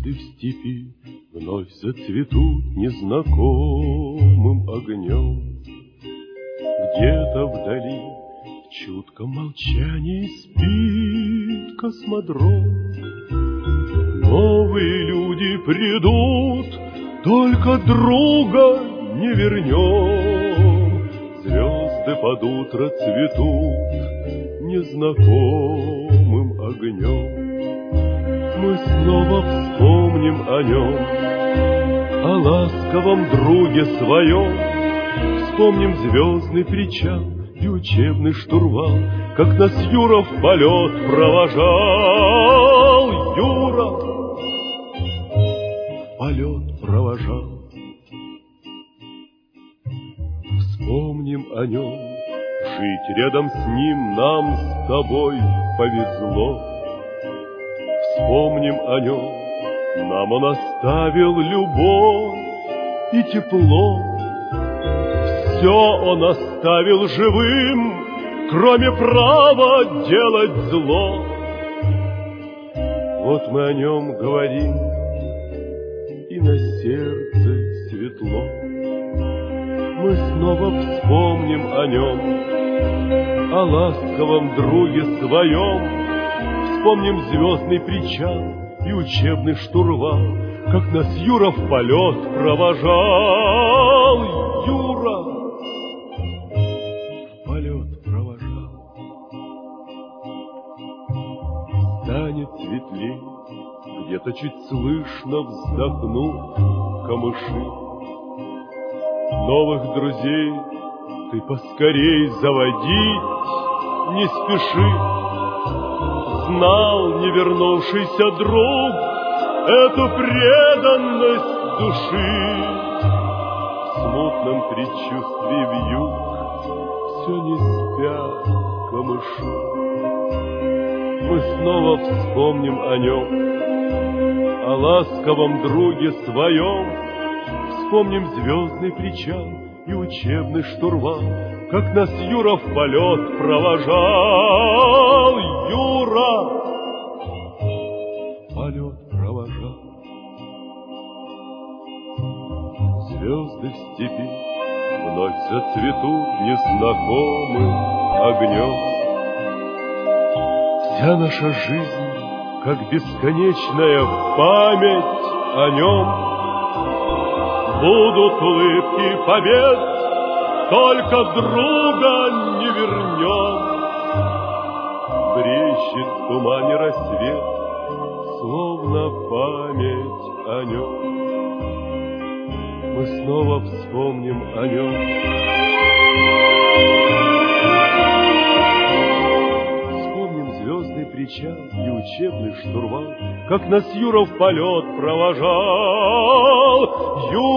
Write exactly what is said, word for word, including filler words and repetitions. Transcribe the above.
Звезды в степи вновь зацветут незнакомым огнем. Где-то вдали в чутком молчании спит космодром. Новые люди придут, только друга не вернем. Звезды под утро цветут незнакомым огнем. Мы снова вспомним о нем, о ласковом друге своем. Вспомним звездный причал и учебный штурвал, как нас Юра в полет провожал. Юра в полет провожал. Вспомним о нем, жить рядом с ним нам с тобой повезло. Вспомним о нем, нам он оставил любовь и тепло. Все он оставил живым, кроме права делать зло. Вот мы о нем говорим, и на сердце светло. Мы снова вспомним о нем, о ласковом друге своем. Вспомним звездный причал и учебный штурвал, как нас Юра в полет провожал. Юра в полет провожал. Станет светлей, где-то чуть слышно вздохнут камыши. Новых друзей ты поскорей заводить не спеши. Знал не вернувшийся друг эту преданность души. В смутном предчувствии вьюг все не спят камыши. Мы снова вспомним о нем, о ласковом друге своем. Вспомним звездный причал и учебный штурвал, как нас Юра в полет провожал. Юра в полет провожал. Звезды в степи вновь зацветут незнакомым огнем. Вся наша жизнь, как бесконечная память о нем. Будут улыбки побед, только друга не вернем. Брещет в тумане рассвет, словно память о нем. Мы снова вспомним о нем. Вспомним звездный причал и учебный штурвал, как нас Юра в полет провожал. Юра